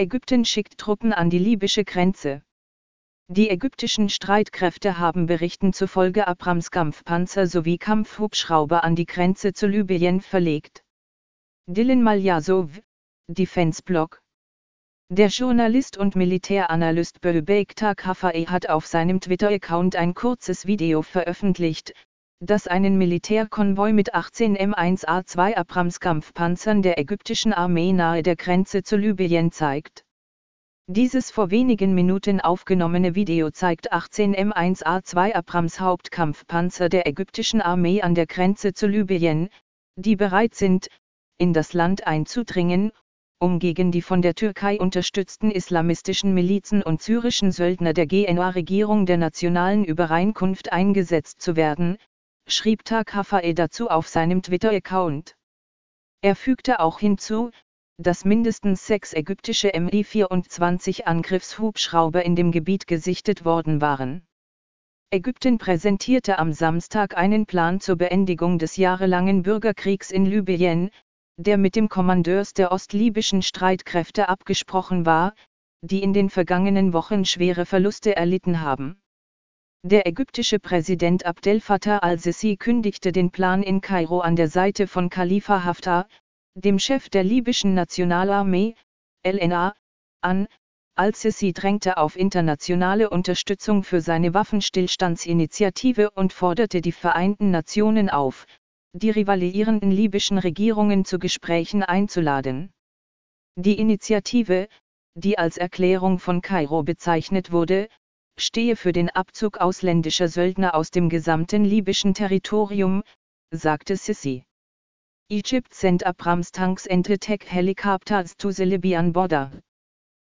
Ägypten schickt Truppen an die libysche Grenze. Die ägyptischen Streitkräfte haben Berichten zufolge Abrams-Kampfpanzer sowie Kampfhubschrauber an die Grenze zu Libyen verlegt. Dylan Maljasov, Defense-Blog. Der Journalist und Militäranalyst Böbekta Kafae hat auf seinem Twitter-Account ein kurzes Video veröffentlicht, das einen Militärkonvoi mit 18 M1A2 Abrams-Kampfpanzern der ägyptischen Armee nahe der Grenze zu Libyen zeigt. Dieses vor wenigen Minuten aufgenommene Video zeigt 18 M1A2 Abrams Hauptkampfpanzer der ägyptischen Armee an der Grenze zu Libyen, die bereit sind, in das Land einzudringen, um gegen die von der Türkei unterstützten islamistischen Milizen und syrischen Söldner der GNA-Regierung der Nationalen Übereinkunft eingesetzt zu werden, schrieb Kafae dazu auf seinem Twitter-Account. Er fügte auch hinzu, dass mindestens 6 ägyptische Mi-24 Angriffshubschrauber in dem Gebiet gesichtet worden waren. Ägypten präsentierte am Samstag einen Plan zur Beendigung des jahrelangen Bürgerkriegs in Libyen, der mit dem Kommandeurs der ostlibyschen Streitkräfte abgesprochen war, die in den vergangenen Wochen schwere Verluste erlitten haben. Der ägyptische Präsident Abdel Fattah al-Sisi kündigte den Plan in Kairo an der Seite von Khalifa Haftar, dem Chef der libyschen Nationalarmee, LNA, an. Al-Sisi drängte auf internationale Unterstützung für seine Waffenstillstandsinitiative und forderte die Vereinten Nationen auf, die rivalisierenden libyschen Regierungen zu Gesprächen einzuladen. Die Initiative, die als Erklärung von Kairo bezeichnet wurde, stehe für den Abzug ausländischer Söldner aus dem gesamten libyschen Territorium, sagte Sisi. Egypt sent Abrams tanks and attack helicopters to the Libyan border.